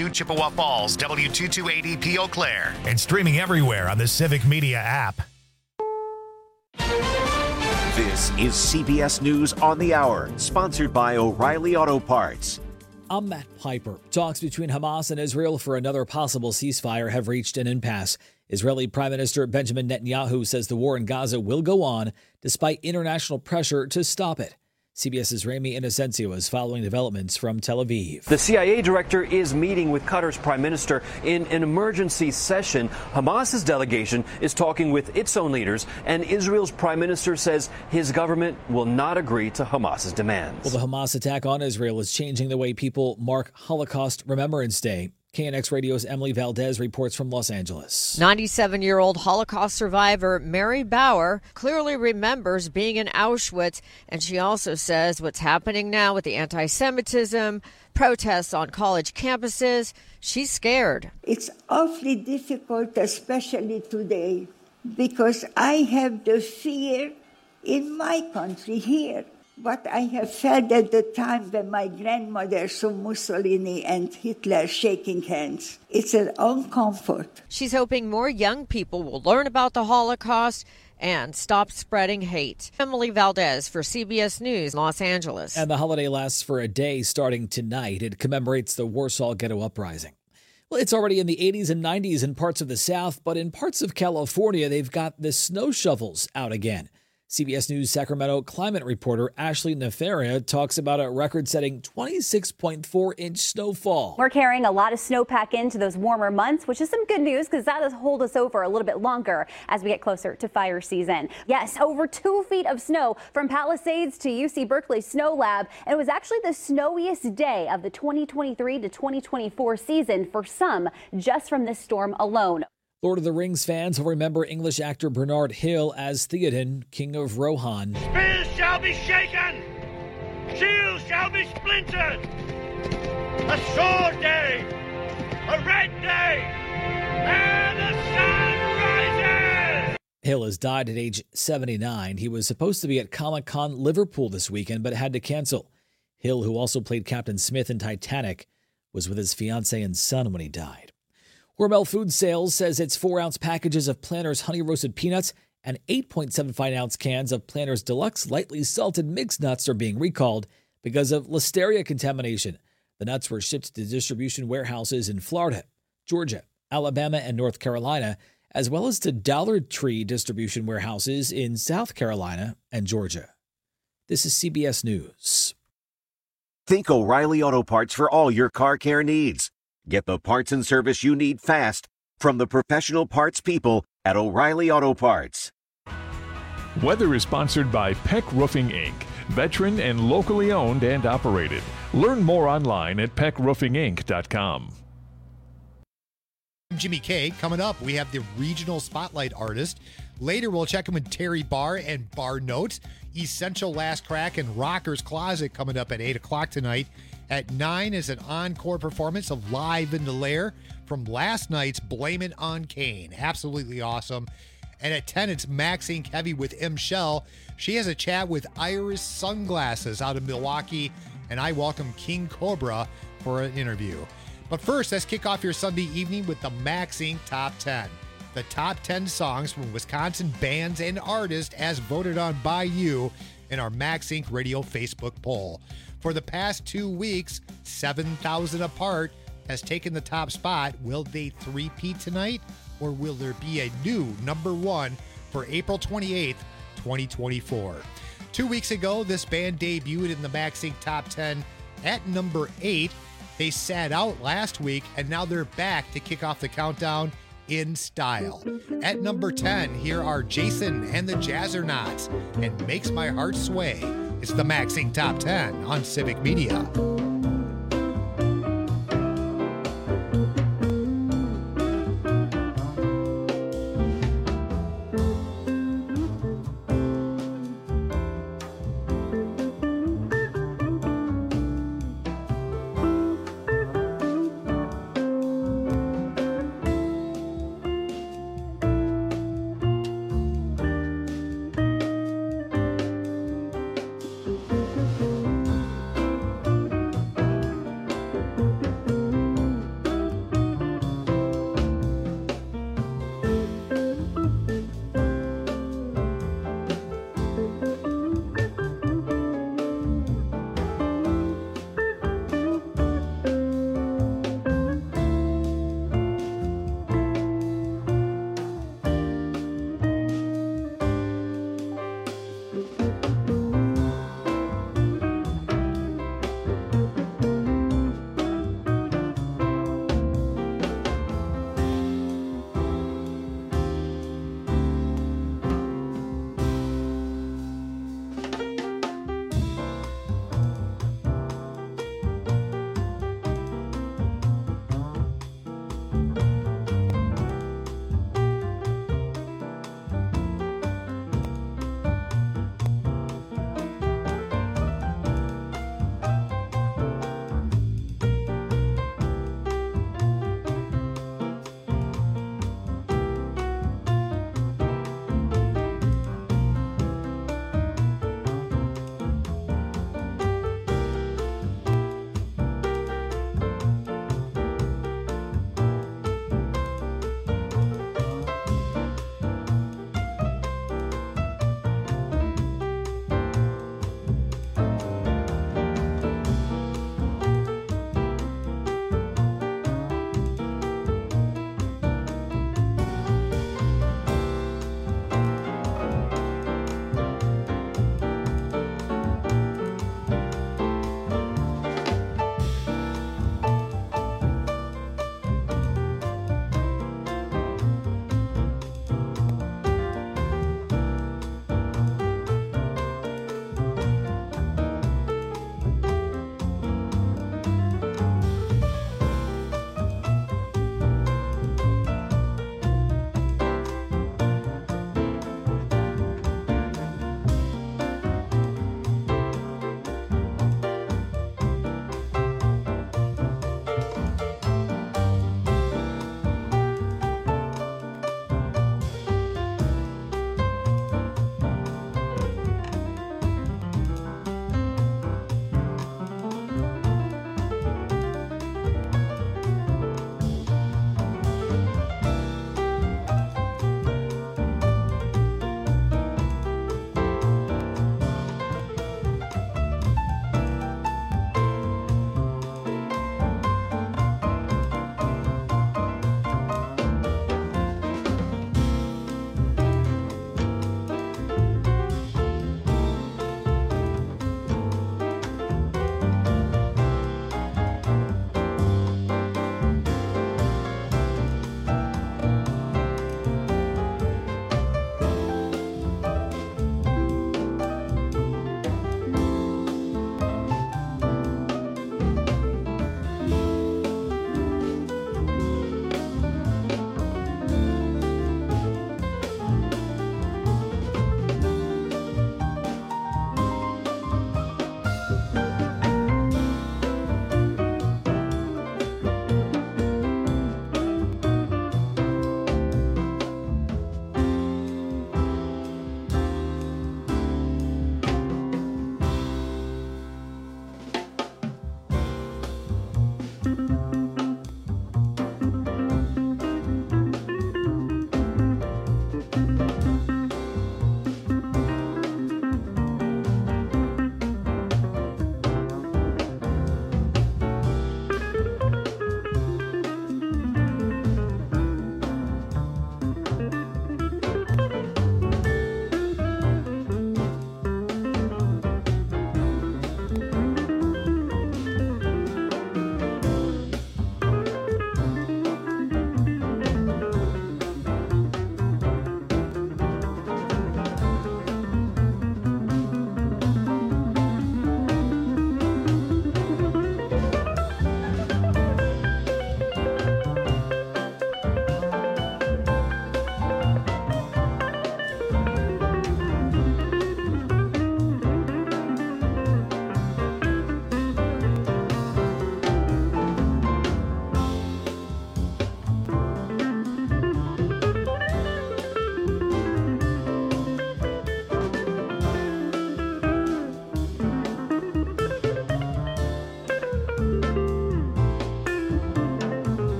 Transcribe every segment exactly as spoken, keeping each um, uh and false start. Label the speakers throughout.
Speaker 1: two Chippewa Falls, W two two eight zero P Eau Claire.
Speaker 2: And streaming everywhere on the Civic Media app.
Speaker 3: This is C B S News on the Hour, sponsored by O'Reilly Auto Parts.
Speaker 4: I'm Matt Piper. Talks between Hamas and Israel for another possible ceasefire have reached an impasse. Israeli Prime Minister Benjamin Netanyahu says the war in Gaza will go on despite international pressure to stop it. CBS's Rami Inocencio is following developments from Tel Aviv.
Speaker 5: The C I A director is meeting with Qatar's prime minister in an emergency session. Hamas's delegation is talking with its own leaders, and Israel's prime minister says his government will not agree to Hamas's demands.
Speaker 4: Well, the Hamas attack on Israel is changing the way people mark Holocaust Remembrance Day. K N X Radio's Emily Valdez reports from Los Angeles.
Speaker 6: ninety-seven-year-old Holocaust survivor Mary Bauer clearly remembers being in Auschwitz, and she also says what's happening now with the anti-Semitism, protests on college campuses, she's scared.
Speaker 7: It's awfully difficult, especially today, because I have the fear in my country here. What I have felt at the time when my grandmother saw Mussolini and Hitler shaking hands. It's an uncomfort.
Speaker 6: She's hoping more young people will learn about the Holocaust and stop spreading hate. Emily Valdez for C B S News, Los Angeles.
Speaker 4: And the holiday lasts for a day starting tonight. It commemorates the Warsaw Ghetto Uprising. Well, it's already in the eighties and nineties in parts of the South, but in parts of California, they've got the snow shovels out again. C B S News Sacramento climate reporter Ashley Nefaria talks about a record-setting twenty-six point four inch snowfall.
Speaker 8: We're carrying a lot of snowpack into those warmer months, which is some good news because that will hold us over a little bit longer as we get closer to fire season. Yes, over two feet of snow from Palisades to U C Berkeley Snow Lab. And it was actually the snowiest day of the twenty twenty-three to twenty twenty-four season for some just from this storm alone.
Speaker 4: Lord of the Rings fans will remember English actor Bernard Hill as Theoden, King of Rohan.
Speaker 9: Spears shall be shaken, shields shall be splintered. A sword day, a red day, and the sun rises.
Speaker 4: Hill has died at age seventy-nine. He was supposed to be at Comic-Con Liverpool this weekend, but had to cancel. Hill, who also played Captain Smith in Titanic, was with his fiancée and son when he died. Hormel Food Sales says its four-ounce packages of Planters Honey Roasted Peanuts and eight point seven five ounce cans of Planters Deluxe Lightly Salted Mixed Nuts are being recalled because of Listeria contamination. The nuts were shipped to distribution warehouses in Florida, Georgia, Alabama, and North Carolina, as well as to Dollar Tree distribution warehouses in South Carolina and Georgia. This is C B S News.
Speaker 3: Think O'Reilly Auto Parts for all your car care needs. Get the parts and service you need fast from the professional parts people at O'Reilly Auto Parts.
Speaker 10: Weather is sponsored by Peck Roofing, Incorporated, veteran and locally owned and operated. Learn more online at peck roofing inc dot com.
Speaker 11: Jimmy K. Coming up, we have the regional spotlight artist. Later, we'll check in with Terry Barr and Bar Notes. Essential Last Crack and Rocker's Closet coming up at eight o'clock tonight. At nine is an encore performance of Live in the Lair from last night's Blame It on Kane. Absolutely awesome. And at ten, it's Max Inc Heavy with M. Shell. She has a chat with Iris Sunglasses out of Milwaukee, and I welcome King Cobra for an interview. But first, let's kick off your Sunday evening with the Max Inc Top ten. The top ten songs from Wisconsin bands and artists as voted on by you in our Max Inc Radio Facebook poll. For the past two weeks, seven thousand Apart has taken the top spot. Will they three-peat tonight, or will there be a new number one for April twenty-eighth, twenty twenty-four? Two weeks ago, this band debuted in the Max Inc Top ten at number eight. They sat out last week, and now they're back to kick off the countdown in style. At number ten, here are Jason and the Jazzernauts and Makes My Heart Sway. It's the Max Inc Top ten on Civic Media.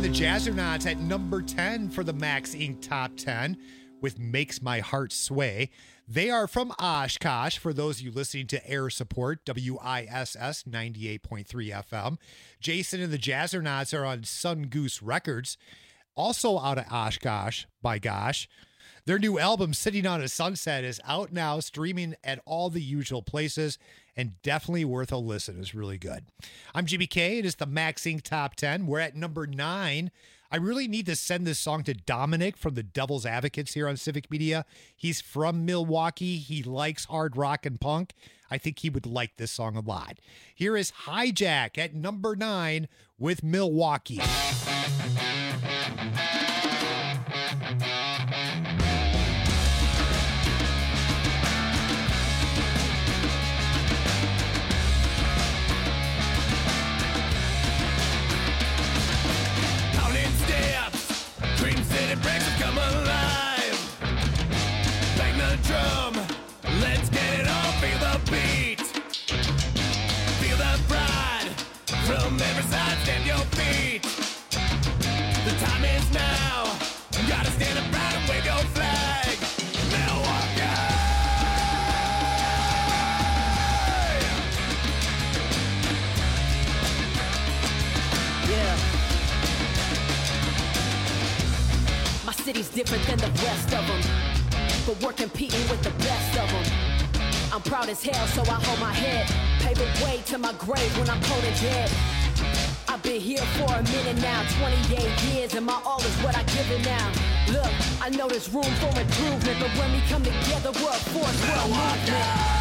Speaker 11: and the Jazzernauts at number ten for the Max Incorporated Top ten with Makes My Heart Sway. They are from Oshkosh, for those of you listening to Air Support, W I S S ninety-eight point three F M. Jason and the Jazzernauts are on Sun Goose Records, also out of Oshkosh, by gosh. Their new album, Sitting on a Sunset, is out now, streaming at all the usual places, and definitely worth a listen. It's really good. I'm Jimmy K. It is the Max Incorporated Top ten. We're at number nine. I really need to send this song to Dominic from the Devil's Advocates here on Civic Media. He's from Milwaukee. He likes hard rock and punk. I think he would like this song a lot. Here is Hijack at number nine with Milwaukee.
Speaker 12: City breaks have come alive. Bang the drum, let's get it on. Feel the beat, feel the pride. From every side, stand your feet. The time is now. You gotta stand up proud and wave your flag. Milwaukee!
Speaker 13: Yeah. My city's different than the rest of them, but we're competing with the best of them. I'm proud as hell, so I hold my head. Pave the way to my grave when I'm cold and dead. I've been here for a minute now, twenty-eight years, and my all is what I give it now. Look, I know there's room for improvement, but when we come together, we're a force, we're a movement.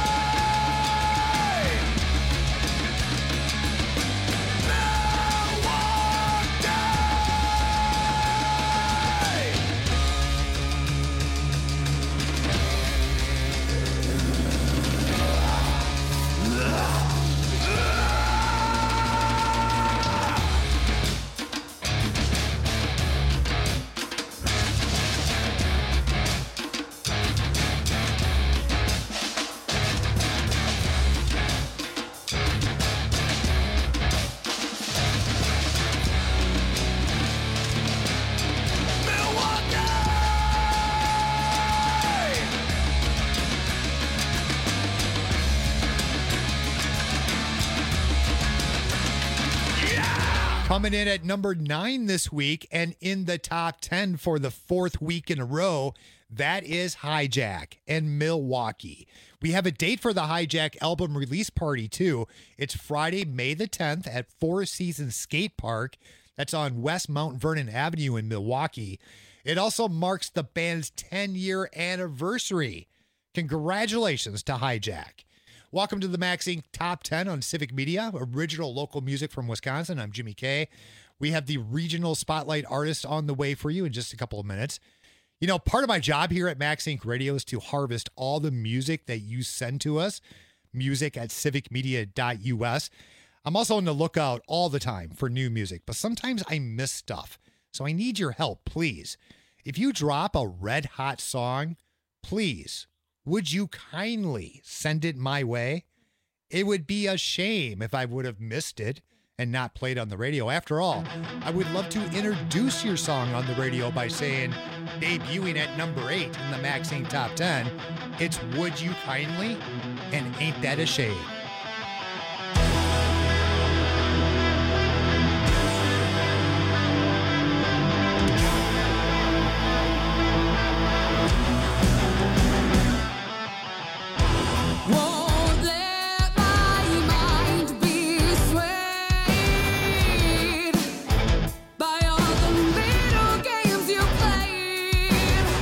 Speaker 11: Coming in at number nine this week and in the top ten for the fourth week in a row, that is Hijack and Milwaukee. We have a date for the Hijack album release party, too. It's Friday, May the tenth at Four Seasons Skate Park. That's on West Mount Vernon Avenue in Milwaukee. It also marks the band's ten-year anniversary. Congratulations to Hijack. Welcome to the Max Incorporated Top ten on Civic Media, original local music from Wisconsin. I'm Jimmy K. We have the regional spotlight artist on the way for you in just a couple of minutes. You know, part of my job here at Max Incorporated Radio is to harvest all the music that you send to us, music at civic media dot U S. I'm also on the lookout all the time for new music, but sometimes I miss stuff. So I need your help, please. If you drop a red hot song, please, would you kindly send it my way? It would be a shame if I would have missed it and not played on the radio. After all, I would love to introduce your song on the radio by saying, debuting at number eight in the Max Incorporated Top ten, it's Would You Kindly? And ain't that a shame?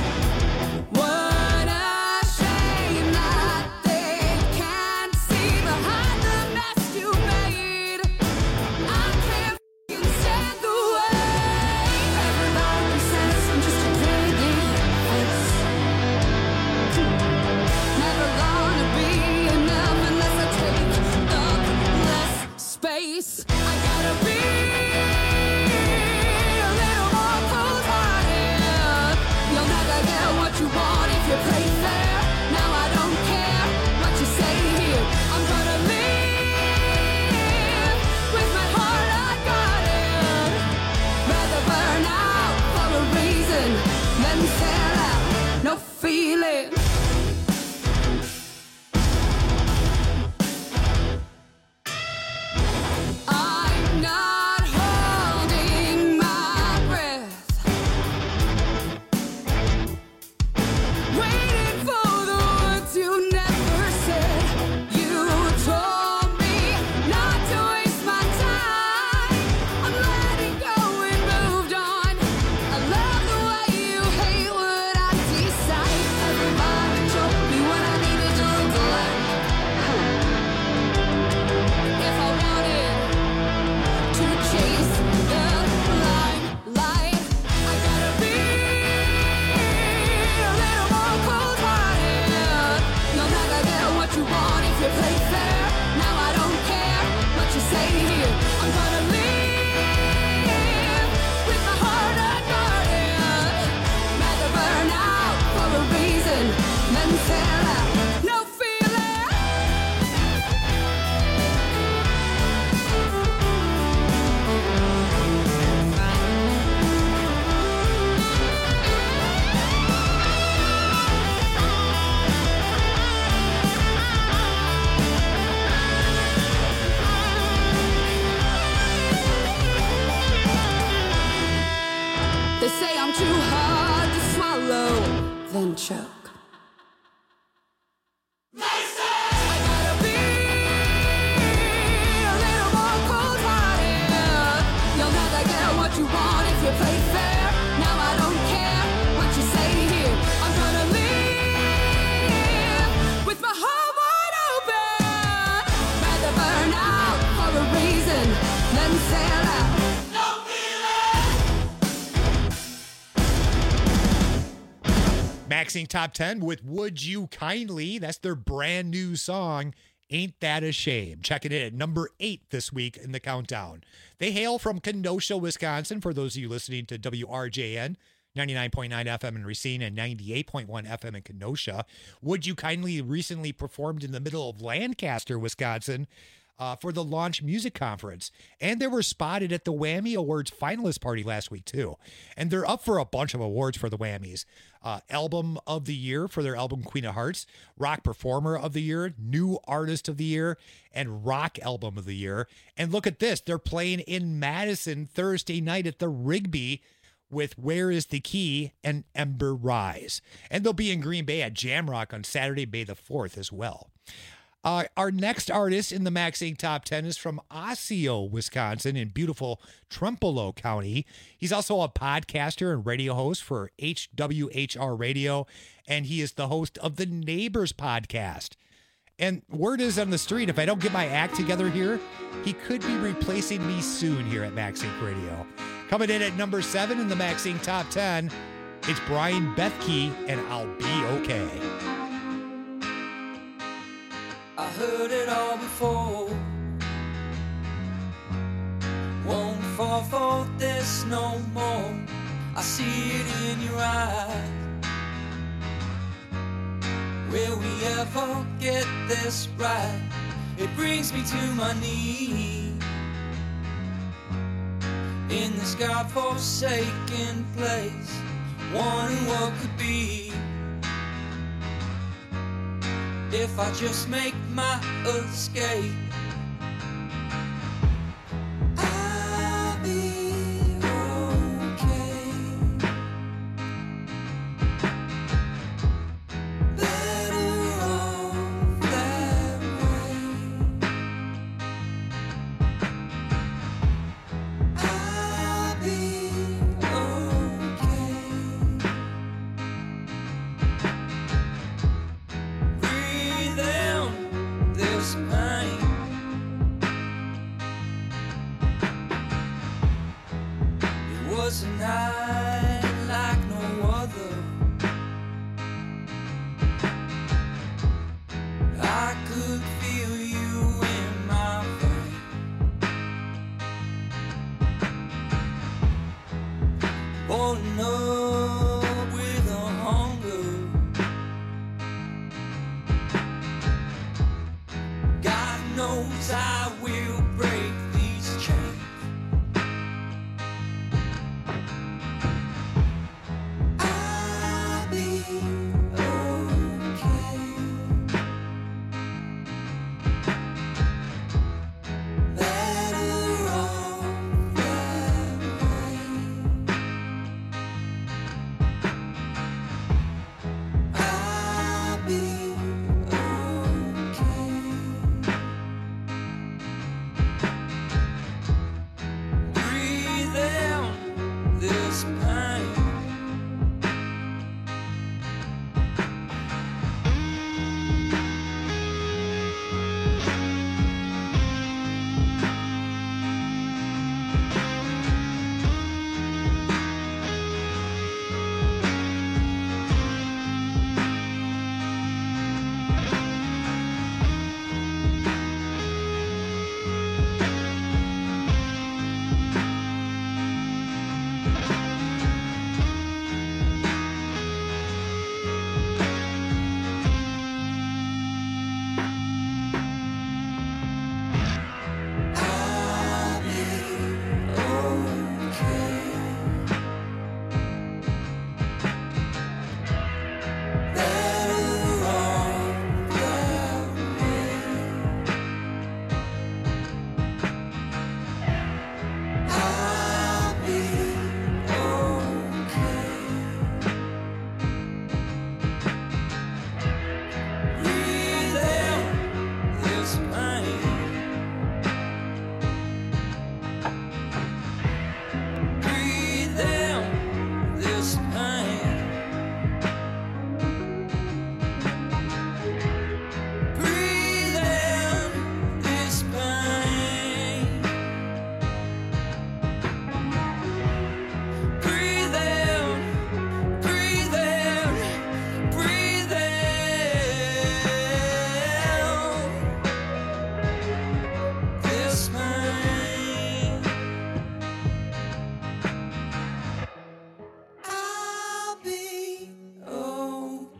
Speaker 12: What a shame that they can't see
Speaker 14: it. I'm not holding my breath, waiting for the words you never said. You told me not to waste my time. I'm letting go and moved on. I love the way you hate what I decide. Everybody told me what I needed to collect. If I wanted to chase the limelight, I gotta be a little more cold-hearted. You'll never get what you want if you play fair. Now I don't care what you say here. I'm gonna live with my heart unguarded. Rather burn out for a reason than sell out. No feeling. They say I'm too hard to swallow, then choke. They say I gotta be a little more cold-hearted. You'll never get what you want if you play fair. Now I don't care what you say here. I'm gonna live with my heart wide open. Rather burn out for a reason than sell out. No
Speaker 11: Maxing Top ten with Would You Kindly. That's their brand new song, Ain't That a Shame. Checking in at number eight this week in the countdown. They hail from Kenosha, Wisconsin, for those of you listening to W R J N, ninety-nine point nine F M in Racine and ninety-eight point one F M in Kenosha. Would You Kindly recently performed in the middle of Lancaster, Wisconsin, Uh, for the Launch Music Conference. And they were spotted at the Whammy Awards finalist party last week, too. And they're up for a bunch of awards for the Whammys. Uh, Album of the Year for their album Queen of Hearts, Rock Performer of the Year, New Artist of the Year, and Rock Album of the Year. And look at this. They're playing in Madison Thursday night at the Rigby with Where Is the Key and Ember Rise. And they'll be in Green Bay at Jamrock on Saturday, May the fourth as well. Uh, our next artist in the Maxing Top ten is from Osseo, Wisconsin, in beautiful Trempealeau County. He's also a podcaster and radio host for H W H R Radio, and he is the host of the Neighbors podcast. And word is on the street, if I don't get my act together here, he could be replacing me soon here at Maxing Radio. Coming in at number seven in the Maxing Top ten, it's Brian Bethke and I'll Be Okay.
Speaker 15: I heard it all before. Won't fall for this no more. I see it in your eyes. Will we ever get this right? It brings me to my knees in this God-forsaken place, wondering what could be if I just make my escape. I'll be okay. Better off that way. I'll be okay. Breathe in this pain.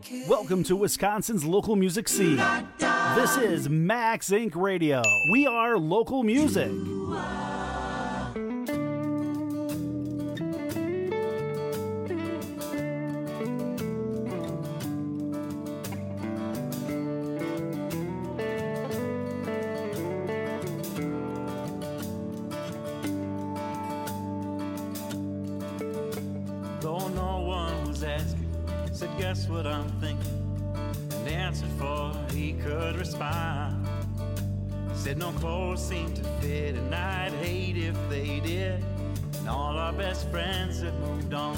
Speaker 16: Welcome to Wisconsin's local music scene. This is Max Inc Radio. We are local music.
Speaker 17: Though no one was asking, said, guess what I'm thinking? And answered for he could respond. Said no clothes seemed to fit, and I'd hate if they did. And all our best friends have moved on.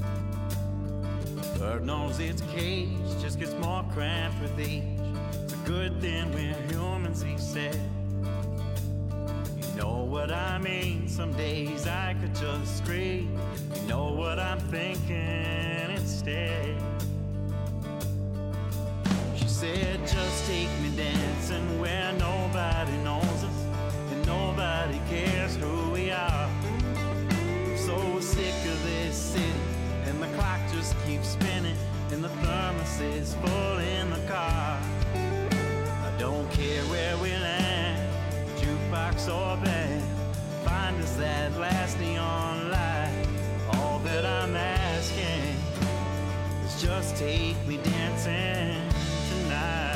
Speaker 17: Bird knows its cage just gets more cramped with age. It's a good thing we're humans, he said. You know what I mean? Some days I could just scream. You know what I'm thinking instead. She said, just take me dancing where nobody knows us and nobody cares who we are. I'm so sick of this city, and the clock just keeps spinning, and the thermos is full in the car. I don't care where we land, jukebox or band, find us that last neon light. All that I'm asking is just take me dancing tonight.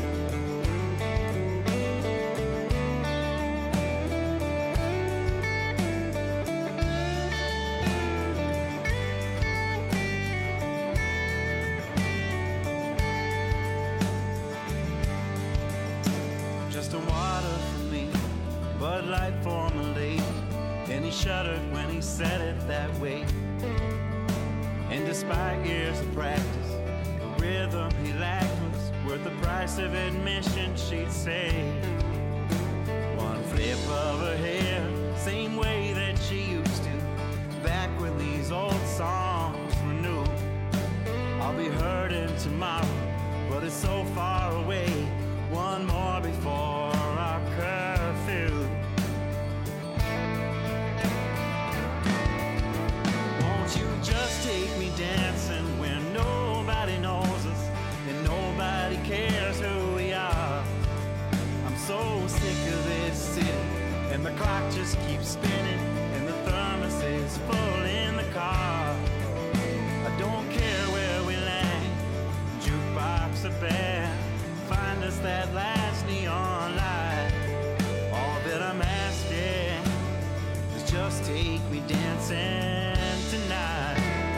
Speaker 17: Just a water for me, Bud Light for my lady. And he shuddered when he said it that way. And despite years of practice, the rhythm he lacked was worth the price of admission, she'd say. One flip of her hair, same way that she used to, back when these old songs were new. I'll be hurting tomorrow, but it's so far away. One more before our curfew. Won't you just take me dancing where nobody knows us and nobody cares who we are? I'm so sick of this city, and the clock just keeps spinning, and the thermos is full in the car. I don't care where we land, jukebox or band, find us that last neon light. All that I'm asking is just take me dancing tonight.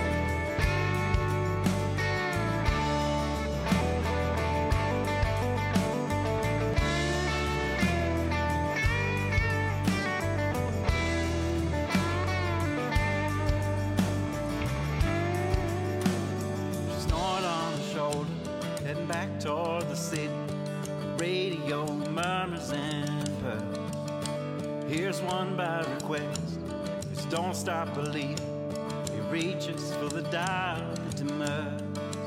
Speaker 17: Snort on the shoulder, heading back toward the city. Radio murmurs and purrs. Here's one by request. It's Don't Stop Believing. He reaches for the dial that demurs.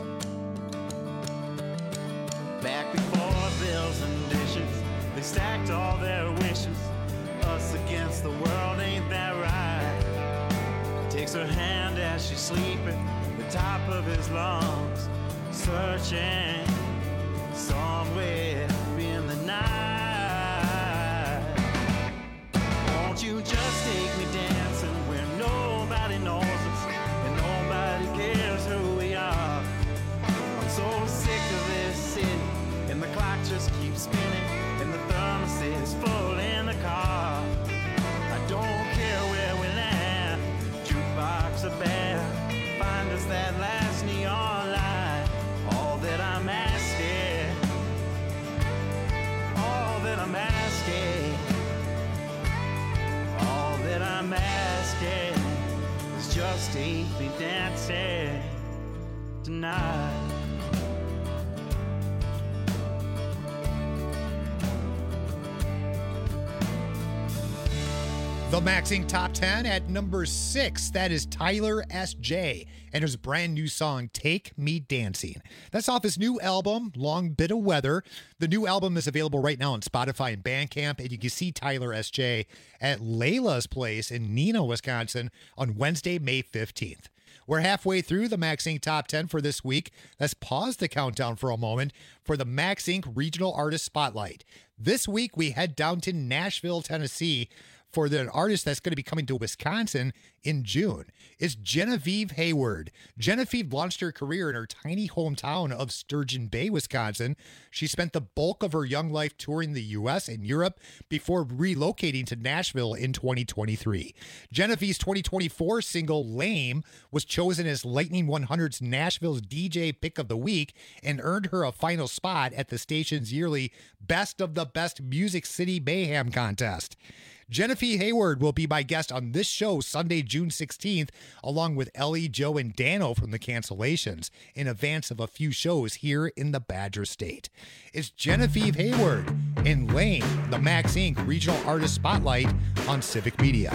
Speaker 17: Back before bills and dishes, they stacked all their wishes. Us against the world, ain't that right? Takes her hand as she's sleeping, the top of his lungs, searching somewhere in the night. Won't you just take me dancing where nobody knows us and nobody cares who we are? I'm so sick of this city, and the clock just keeps spinning, and the thermos is full in the car. I don't care where we land, jukebox or band, find us that last neon light. All that I'm asking, all that I'm asking, all that I'm asking is just take me dancing tonight.
Speaker 11: The Maxing Top ten at number six. That is Tyler S J and his brand new song, Take Me Dancing. That's off his new album, Long Bit of Weather. The new album is available right now on Spotify and Bandcamp, and you can see Tyler S J at Layla's Place in Neenah, Wisconsin on Wednesday, May fifteenth. We're halfway through the Max Incorporated Top ten for this week. Let's pause the countdown for a moment for the Max Incorporated Regional Artist Spotlight. This week, we head down to Nashville, Tennessee, for the artist that's going to be coming to Wisconsin in June. It's Genevieve Hayward. Genevieve launched her career in her tiny hometown of Sturgeon Bay, Wisconsin. She spent the bulk of her young life touring the U S and Europe before relocating to Nashville in twenty twenty-three. Genevieve's twenty twenty-four single, Lame, was chosen as Lightning one hundred's Nashville's D J Pick of the Week and earned her a final spot at the station's yearly Best of the Best Music City Mayhem contest. Genevieve Hayward will be my guest on this show Sunday, June sixteenth, along with Ellie, Joe, and Dano from the Cancellations, in advance of a few shows here in the Badger State. It's Genevieve Hayward in Lane, the Max Incorporated Regional Artist Spotlight on Civic Media.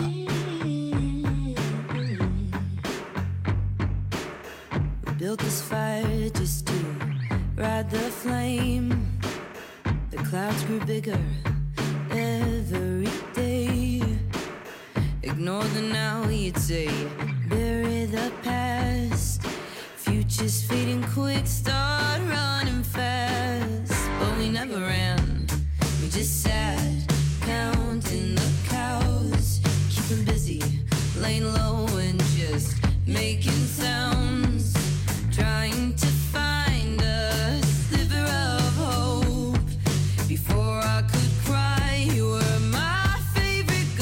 Speaker 18: We built this fire just to ride the flame. The clouds grew bigger every day. Ignore the now, you'd say. Bury the past. Future's fading quick, start running fast. But we never ran, we just sat, counting the cows. Keeping busy, laying low and just making sounds. Trying to find a sliver of hope. Before I could cry, you were my favorite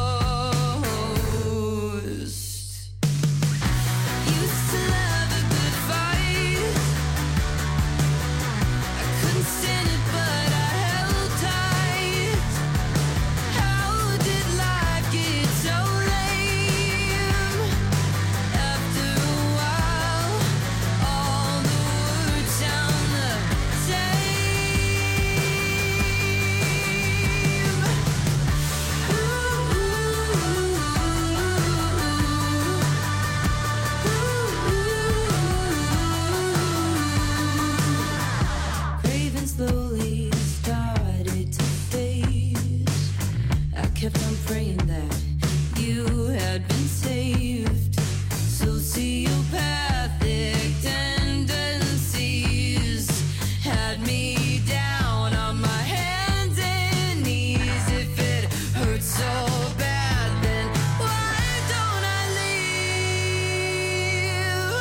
Speaker 18: ghost. Used to love a good fight. I couldn't stand it, but I held tight. How did life get so lame? After a while, all the words sound the same. Craving slowly started to fade. I kept on praying that you had been saved. Sociopathic tendencies had me down on my hands and knees. If it hurts so bad, then why don't I leave?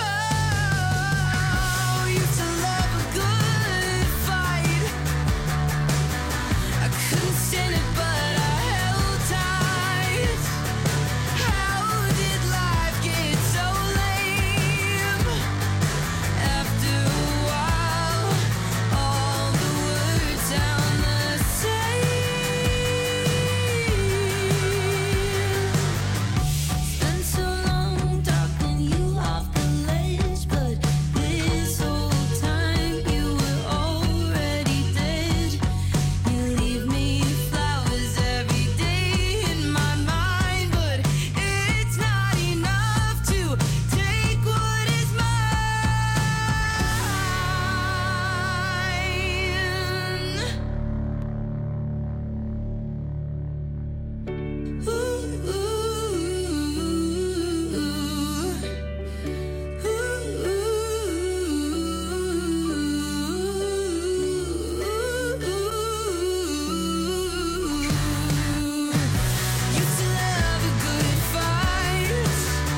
Speaker 18: Oh, used to love a good fight. I couldn't stand it, but I held tight. How did life get so lame? After a while, all the words sound the same. Spent so long talking you off the ledge, but this whole time you were already dead. You leave me flowers every day in my mind, but it's not enough to take what is Used to love a good fight.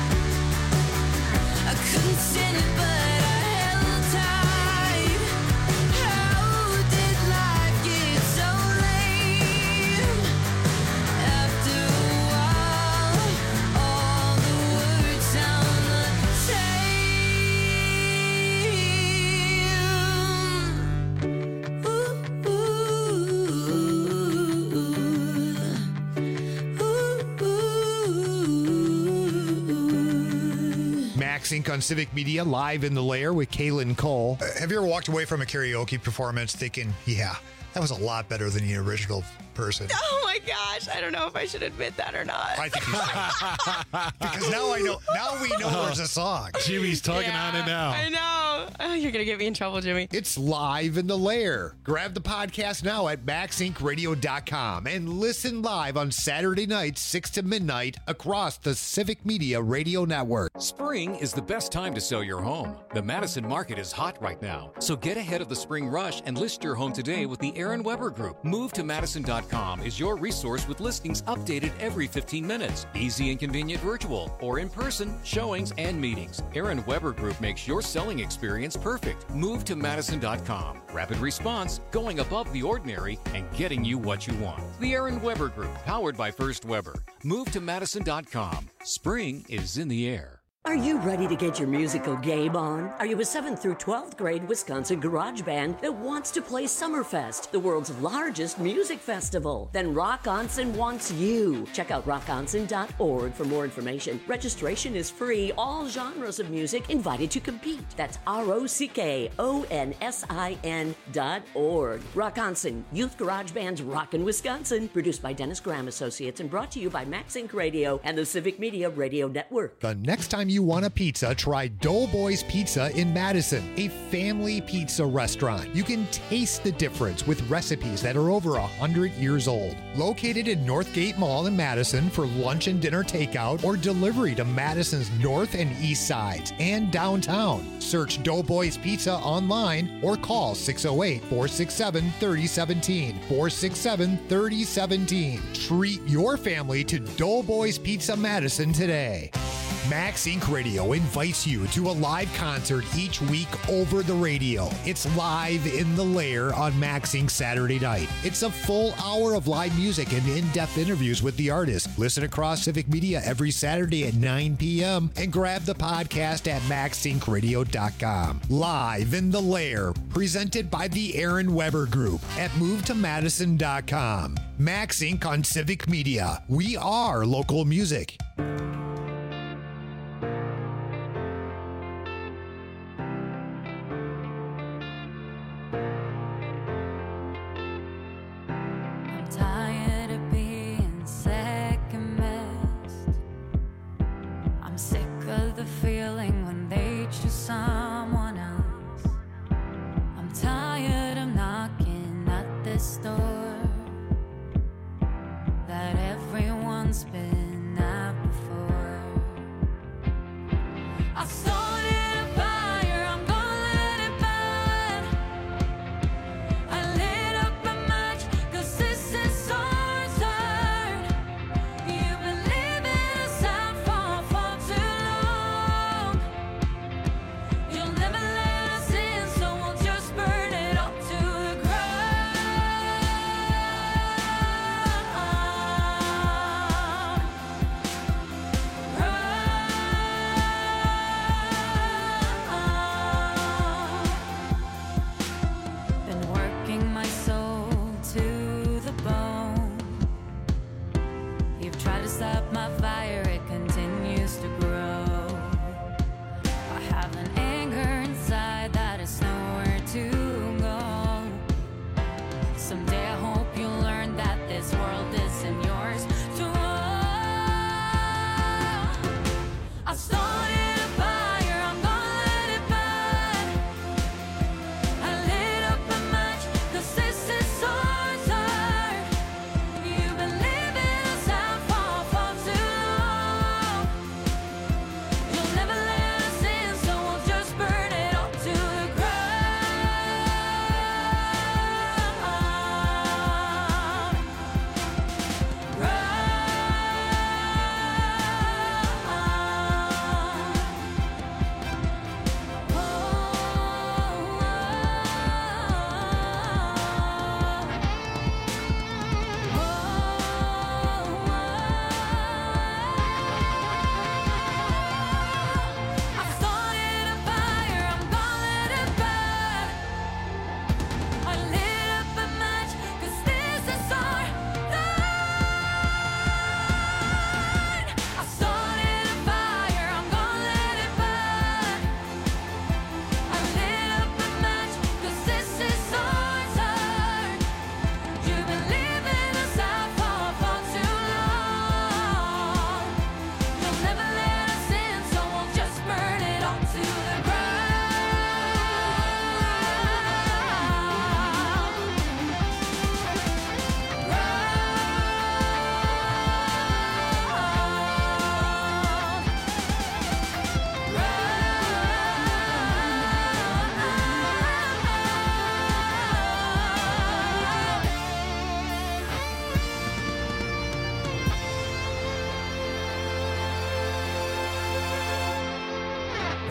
Speaker 18: I couldn't stand it, but I held tight. How did life get so lame? After a while, all the words sound the
Speaker 11: Max Incorporated on Civic Media, live in the lair with Kaylin Cole.
Speaker 2: Uh, have you ever walked away from a karaoke performance thinking, yeah, that was a lot better than the original person?
Speaker 19: Oh my gosh, I don't know if I should admit that or not.
Speaker 2: I think you should. Because now I know. Now we know there's a song.
Speaker 20: Jimmy's tugging
Speaker 19: Yeah,
Speaker 20: on it now.
Speaker 19: I know. Oh, oh, you're going to get me in trouble, Jimmy.
Speaker 11: It's Live in the Lair. Grab the podcast now at max inc radio dot com and listen live on Saturday nights, six to midnight, across the Civic Media Radio Network.
Speaker 20: Spring is the best time to sell your home. The Madison market is hot right now, so get ahead of the spring rush and list your home today with the Aaron Weber Group. move to madison dot com is your resource with listings updated every fifteen minutes. Easy and convenient virtual or in person showings and meetings. Aaron Weber Group makes your selling experience perfect. move to madison dot com. Rapid response, going above the ordinary, and getting you what you want. The Aaron Weber Group, powered by First Weber. move to madison dot com. Spring is in the air.
Speaker 21: Are you ready to get your musical game on? Are you a seventh through twelfth grade Wisconsin garage band that wants to play Summerfest, the world's largest music festival? Then Rock Onsen wants you. Check out rock onsen dot org for more information. Registration is free. All genres of music invited to compete. That's R O C K O N S I N dot org. Rock Onsen, Youth Garage Band's Rockin' Wisconsin. Produced by Dennis Graham Associates and brought to you by Max Inc Radio and the Civic Media Radio Network.
Speaker 11: The next time you want a pizza, try Doughboys Pizza in Madison, a family pizza restaurant. You can taste the difference with recipes that are over one hundred years old. Located in Northgate Mall in Madison for lunch and dinner takeout or delivery to Madison's north and east sides and downtown. Search Doughboys Pizza online or call six oh eight, four six seven, three oh one seven, four six seven, three oh one seven. Treat your family to Doughboys Pizza Madison today. Max Inc Radio invites you to a live concert each week over the radio. It's Live in the Lair on Max Inc Saturday night. It's a full hour of live music and in-depth interviews with the artist. Listen across Civic Media every Saturday at nine p.m. and grab the podcast at max inc radio dot com. Live in the Lair, presented by the Aaron Weber Group at move to madison dot com. Max Inc on Civic Media. We are local music.
Speaker 18: Tired of being second best. I'm sick of the feeling when they choose someone else. I'm tired of knocking at this door that everyone's been at before. I started a fire, I'm gonna let it burn. I lit up a match, cause this is so absurd. You've been living aside for far too long. You'll never let us in, so we'll just burn it up to the ground.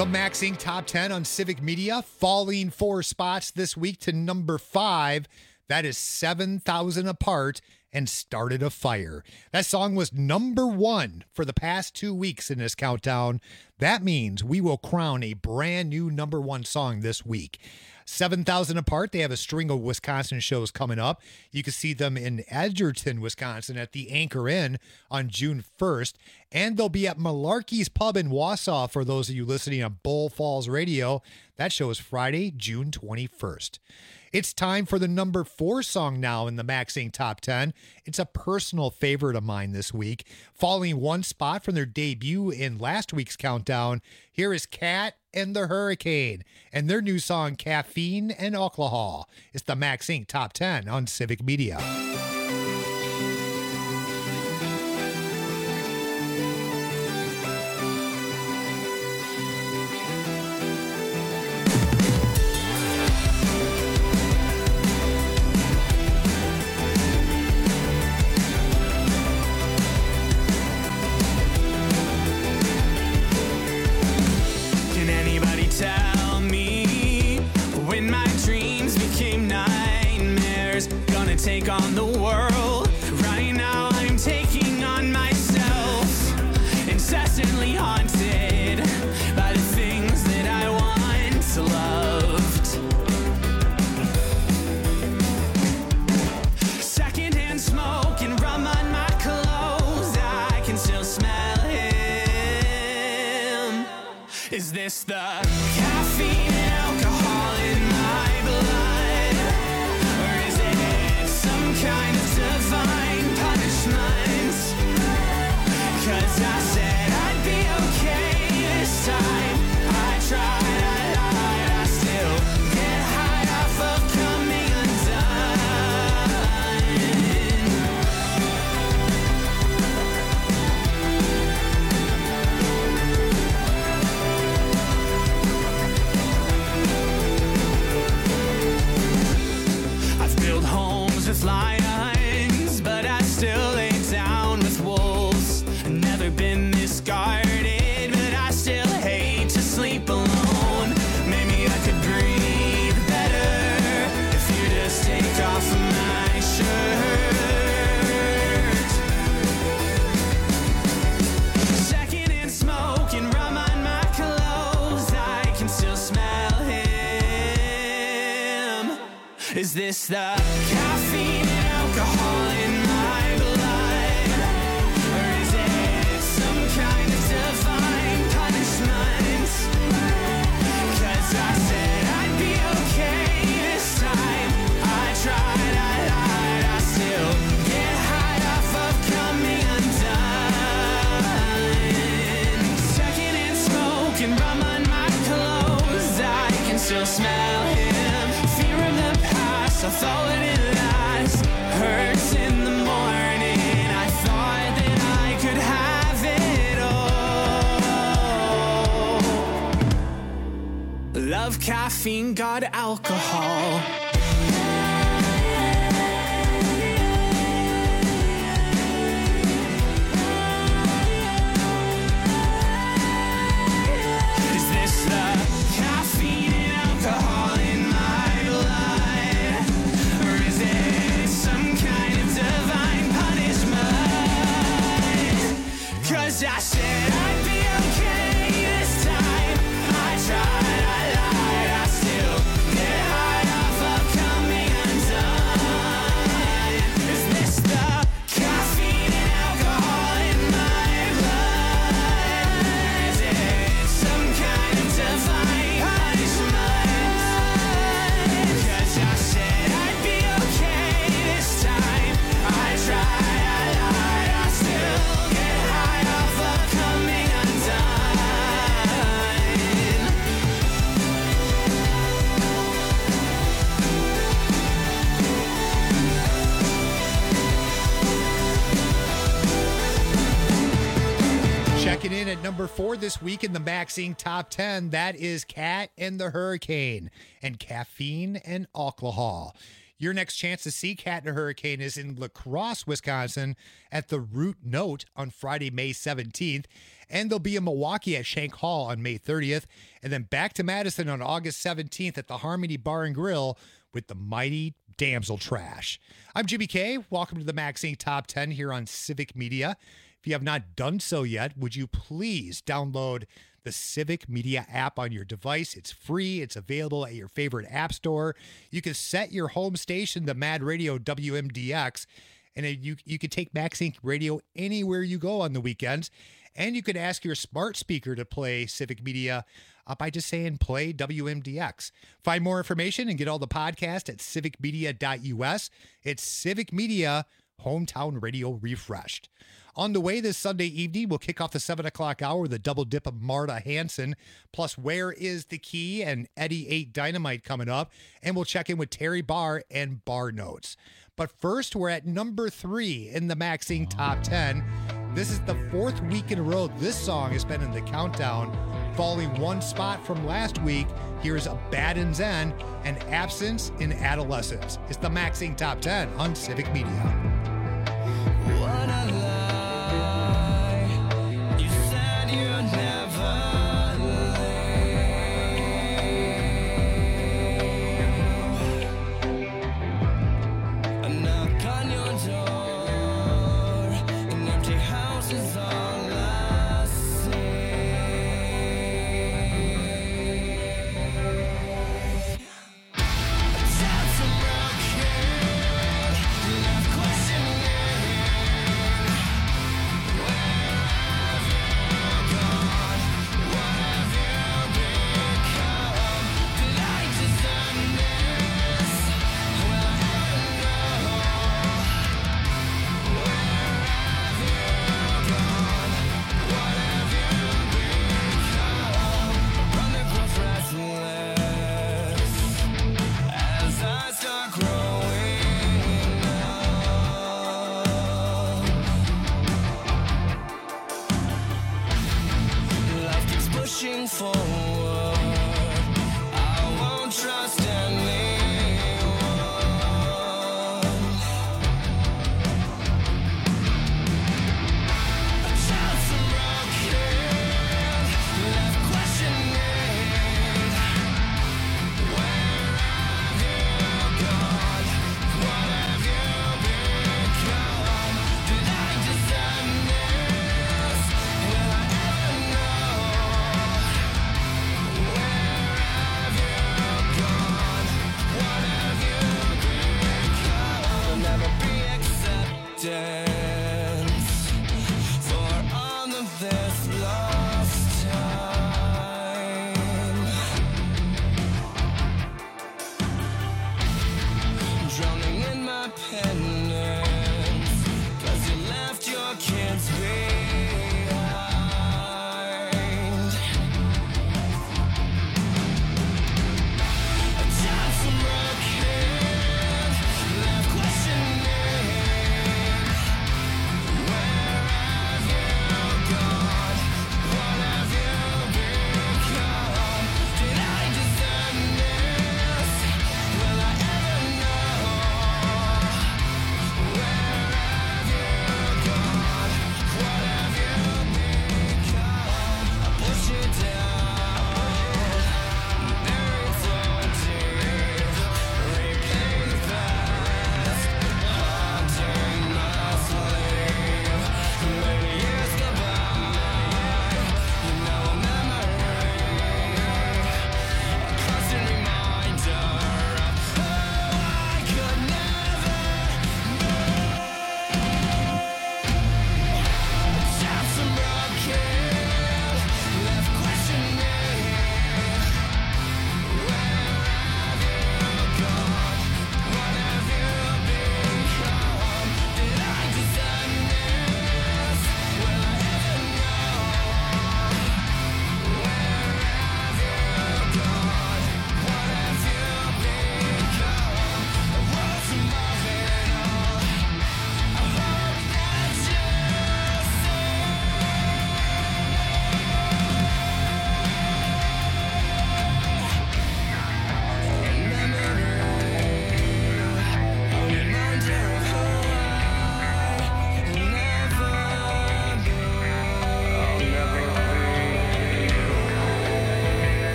Speaker 11: The Max Inc Top ten on Civic Media, falling four spots this week to number five. That is seven thousand Apart and Started a Fire. That song was number one for the past two weeks in this countdown. That means we will crown a brand new number one song this week. seven thousand Apart, they have a string of Wisconsin shows coming up. You can see them in Edgerton, Wisconsin at the Anchor Inn on June first. And they'll be at Malarkey's Pub in Wausau for those of you listening on Bull Falls Radio. That show is Friday, June twenty-first. It's time for the number four song now in the Max Inc Top ten. It's a personal favorite of mine this week. Falling one spot from their debut in last week's countdown, here is Cat and the Hurricane and their new song, Caffeine and Alcohol. It's the Max Inc Top ten on Civic Media.
Speaker 12: Tell me when my dreams became nightmares, gonna take on the world. Right now I'm taking on myself, incessantly haunted by the things that I once loved. Secondhand smoke and rum on my clothes, I can still smell him. Is this the caffeine and alcohol in my blood? Or is it some kind of divine punishment? 'Cause I said I'd be okay this time. I tried, I lied, I still get high off of coming with lions, but I still lay down with wolves. Never been this guarded, but I still hate to sleep alone. Maybe I could breathe better if you just take off my shirt. Secondhand smoke and rum on my clothes, I can still smell him. Is this the caffeine and alcohol in my blood? Or is it some kind of divine punishment? 'Cause I said I'd be okay this time. I tried, I lied, I still get high off of coming undone. Secondhand smoke and rum on my clothes, I can still smell him. Fear of the past, I thought it last. Hurts in the morning, I thought that I could have it all. Love caffeine, got alcohol. Is this the caffeine and alcohol in my blood? Or is it some kind of divine punishment? 'Cause I said I'd be okay this time. I tried, I lied, I still get high off of coming undone. Is this the caffeine and alcohol in my blood? Is it some kind of divine punishment? 'Cause I said I'd be okay this time. I tried, I lied, I still get high off of coming
Speaker 11: Checking in at number four this week in the Max Inc Top ten, that is Cat and the Hurricane and Caffeine and Alcohol. Your next chance to see Cat and Hurricane is in La Crosse, Wisconsin at the Root Note on Friday, May seventeenth. And they'll be in Milwaukee at Shank Hall on May thirtieth. And then back to Madison on August seventeenth at the Harmony Bar and Grill with the mighty Damsel Trash. I'm Jimmy K. Welcome to the Max Inc Top ten here on Civic Media. If you have not done so yet, would you please download the Civic Media app on your device? It's free. It's available at your favorite app store. You can set your home station to Mad Radio W M D X, and you, you can take Max Inc Radio anywhere you go on the weekends. And you can ask your smart speaker to play Civic Media uh, by just saying play W M D X. Find more information and get all the podcasts at civic media dot U S. It's Civic Media, hometown radio refreshed. On the way this Sunday evening, we'll kick off the seven o'clock hour with a double dip of Marta Hanson, plus Where is the Key and Eddie eight Dynamite coming up, and we'll check in with Terry Barr and Bar Notes. But first, we're at number three in the Max Inc Top ten. This is the fourth week in a row this song has been in the countdown, falling one spot from last week. Here's Abaddon's End and Absence in Adolescence. It's the Max Inc Top ten on Civic Media.
Speaker 12: What a lie. You said you'd never leave. A knock on your door, an empty house is all I see. A chance to broken, left questioning. Pushing forward, I won't trust anyone. A child's broken, left questioning. Where have you gone? What have you become? Did I deserve this? Will I ever know? For all of this lost time, drowning in my penance, 'cause you left your kids behind. A child so broken, left questioning.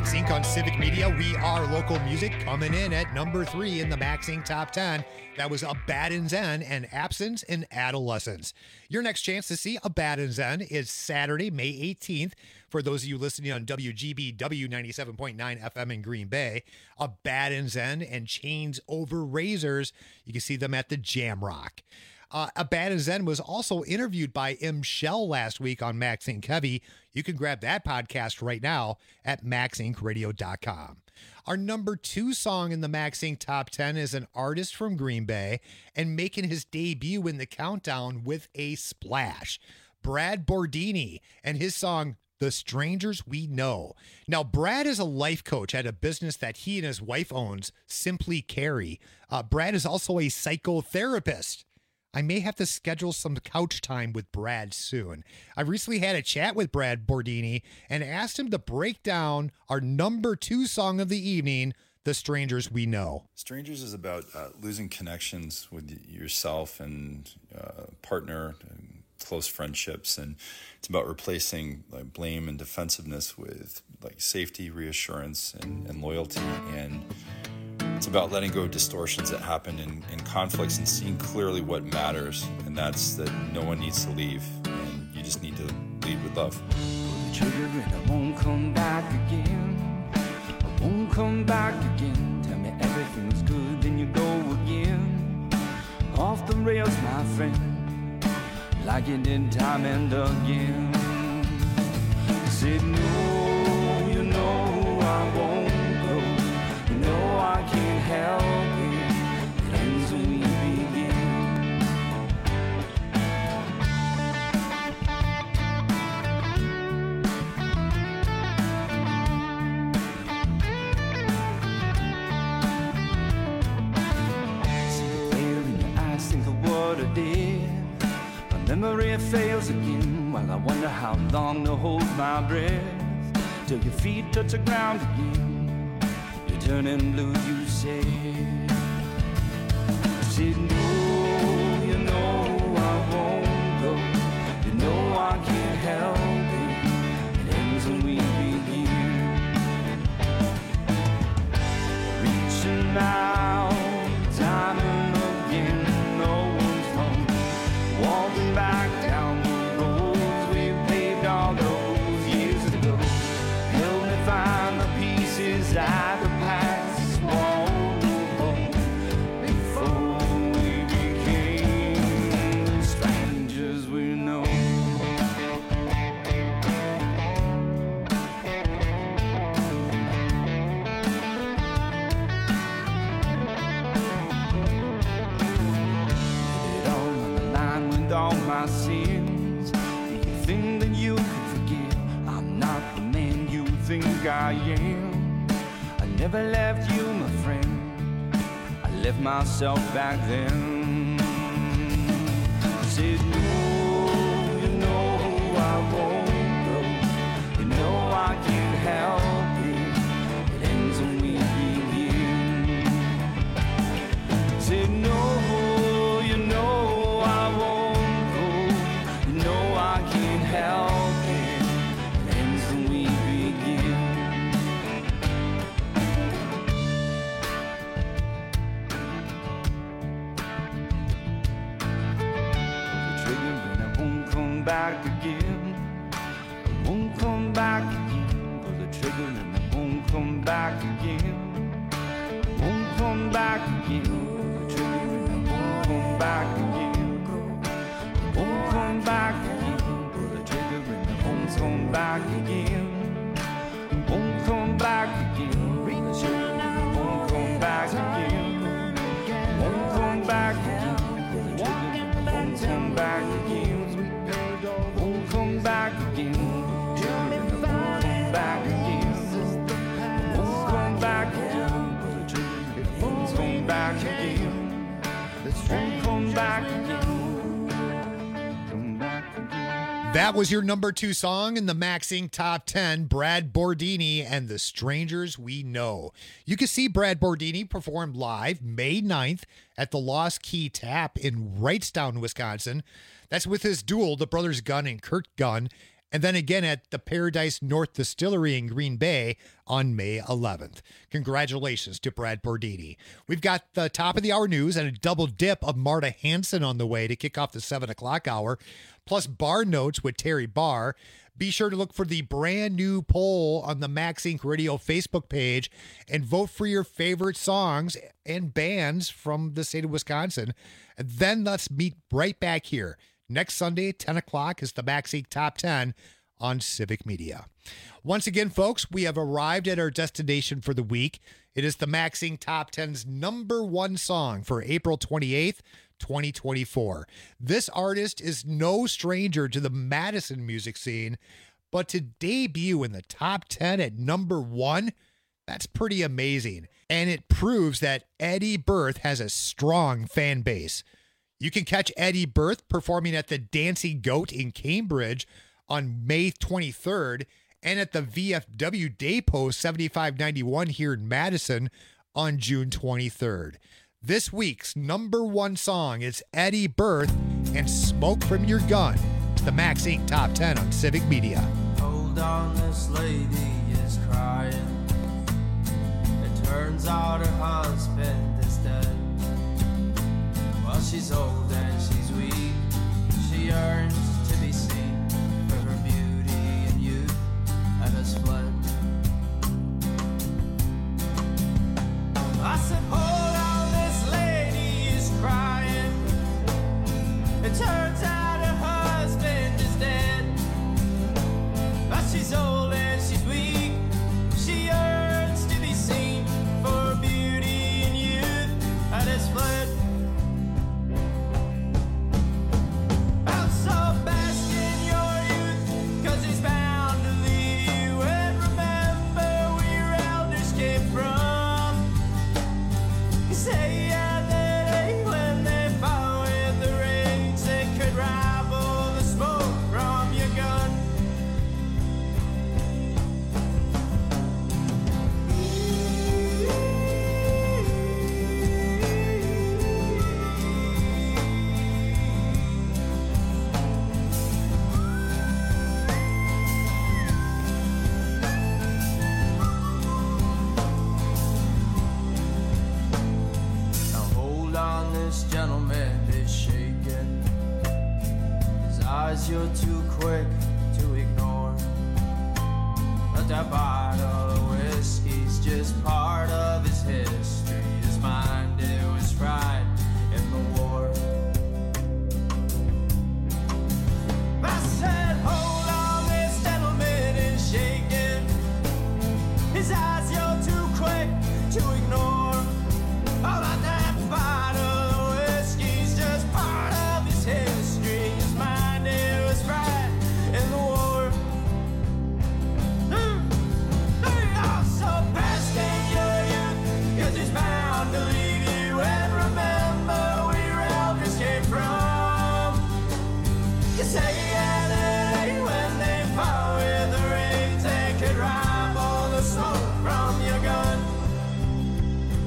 Speaker 11: Max Incorporated on Civic Media. We are local music, coming in at number three in the Max Incorporated Top ten. That was A Bad and Zen and Absence in Adolescence. Your next chance to see A Bad and Zen is Saturday, May eighteenth. For those of you listening on W G B W ninety-seven point nine F M in Green Bay, A Bad and Zen and Chains Over Razors. You can see them at the Jamrock. Uh, A Bad and Zen was also interviewed by M. Shell last week on Max Incorporated Heavy. You can grab that podcast right now at max inc radio dot com. Our number two song in the Max Incorporated Top ten is an artist from Green Bay and making his debut in the countdown with a splash. Brad Bordini and his song, The Strangers We Know. Now, Brad is a life coach at a business that he and his wife owns, Simply Carry. Uh, Brad is also a psychotherapist. I may have to schedule some couch time with Brad soon. I recently had a chat with Brad Bordini and asked him to break down our number two song of the evening, The Strangers We Know.
Speaker 1: Strangers is about uh, losing connections with yourself and uh, partner and close friendships, and it's about replacing like blame and defensiveness with like safety, reassurance, and, and loyalty. And it's about letting go of distortions that happen in, in conflicts and seeing clearly what matters, and that's that no one needs to leave, and you just need to lead with love.
Speaker 15: Pull the trigger and I won't come back again. I won't come back again. Tell me everything's good, then you go again. Off the rails, my friend, like you did time and again. I said no, you know I won't go. You know I can't help it. It ends when we begin. See the glare in your eyes, think of what I did. My memory fails again, while I wonder how long to hold my breath till your feet touch the ground again. Turning blue, you said. I said no, you know I won't go. You know I can't help it. It ends when we begin. Reaching out, time and again. No one's home. Walking back down the roads we paved all those years ago. Help me find the pieces I my sins. Do you think that you can forgive? I'm not the man you think I am. I never left you, my friend. I left myself back then. I said no, you know I won't go. You know I can't help it. It ends when we begin. I said no, you know help it. It ends when we begin. The trigger and I won't come back again. I won't come back again. Pull the trigger and I won't come back again. I won't come back again. Pull the trigger and I won't come back again. I won't come back again. Won't come back again. Won't come back again. Won't come back again. Won't come back again. Won't come back again. Won't come back again. Won't come back again. Won't come back again. Won't come back again. Won't come back again.
Speaker 11: That was your number two song in the Max Incorporated Top ten, Brad Bordini and The Strangers We Know. You can see Brad Bordini perform live May ninth at the Lost Key Tap in Wrightstown, Wisconsin. That's with his duo, the brothers Gunn and Kurt Gunn, and then again at the Paradise North Distillery in Green Bay on May eleventh. Congratulations to Brad Bordini. We've got the top of the hour news and a double dip of Marta Hanson on the way to kick off the seven o'clock hour, plus bar notes with Terry Barr. Be sure to look for the brand new poll on the Max Inc Radio Facebook page and vote for your favorite songs and bands from the state of Wisconsin. And then let's meet right back here next Sunday, ten o'clock, is the Max Inc Top ten on Civic Media. Once again, folks, we have arrived at our destination for the week. It is the Max Inc Top ten's number one song for April twenty-eighth, twenty twenty-four. This artist is no stranger to the Madison music scene, but to debut in the top ten at number one, that's pretty amazing. And it proves that Eddie Berth has a strong fan base. You can catch Eddie Berth performing at the Dancing Goat in Cambridge on May twenty-third and at the V F W Depot seventy-five ninety-one here in Madison on June twenty-third. This week's number one song is Eddie Berth and Smoke From Your Gun. It's the Max Inc Top ten on Civic Media.
Speaker 5: Hold on, this lady is crying. It turns out her husband is dead. Well, she's old and she's weak. She yearns to be seen for her beauty and youth that has fled. I said, hold on, this lady is crying. It turns out her husband is dead. But she's old and she's weak. She yearns to be seen for her beauty and youth that has fled. You're too quick to ignore. But that bottle of whiskey's just part of his history. His mind, it was fried in the war. I said, hold on, this gentleman is shaking. His eyes, you're too quick to ignore. Oh, but that bottle of whiskey's just part of his history. His mind, it was fried in the war. Mm. Oh, so past in your youth, 'cause he's bound to leave you. And remember where elders came from. You say yeah, that ain't when they fought with the rains. They could rival the smoke from your gun.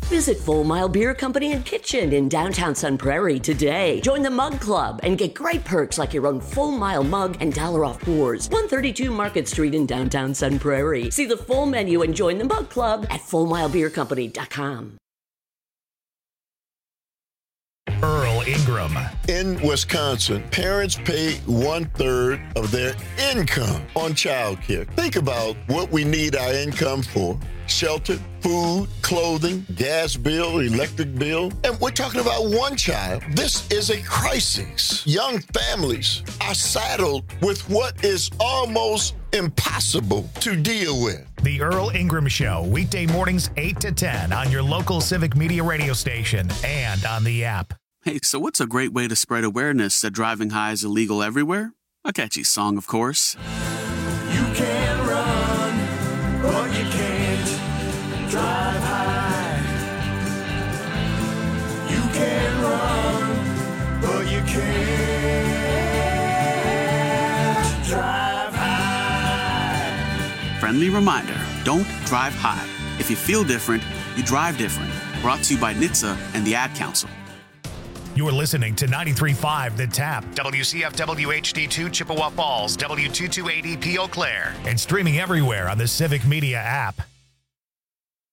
Speaker 21: Visit Full Mile Beer Company and Kitchen in downtown Sun Prairie today. Join the Mug Club and get great perks like your own Full Mile mug and dollar off pours. one thirty-two Market Street in downtown Sun Prairie. See the full menu and join the Mug Club at full mile beer company dot com.
Speaker 7: Earl Ingram.
Speaker 22: In Wisconsin, parents pay one third of their income on childcare. Think about what we need our income for. Shelter, food, clothing, gas bill, electric bill. And we're talking about one child. This is a crisis. Young families are saddled with what is almost impossible to deal with.
Speaker 7: The Earl Ingram Show, weekday mornings eight to ten on your local Civic Media radio station and on the app.
Speaker 23: Hey, so what's a great way to spread awareness that driving high is illegal everywhere? A catchy song, of course.
Speaker 12: You can run, but you can't drive high. You can run, but you can't drive high.
Speaker 23: Friendly reminder, don't drive high. If you feel different, you drive different. Brought to you by N H T S A and the Ad Council.
Speaker 7: You're listening to ninety-three point five The Tap, W C F W H D two Chippewa Falls, W two twenty-eight P Eau Claire, and streaming everywhere on the Civic Media app.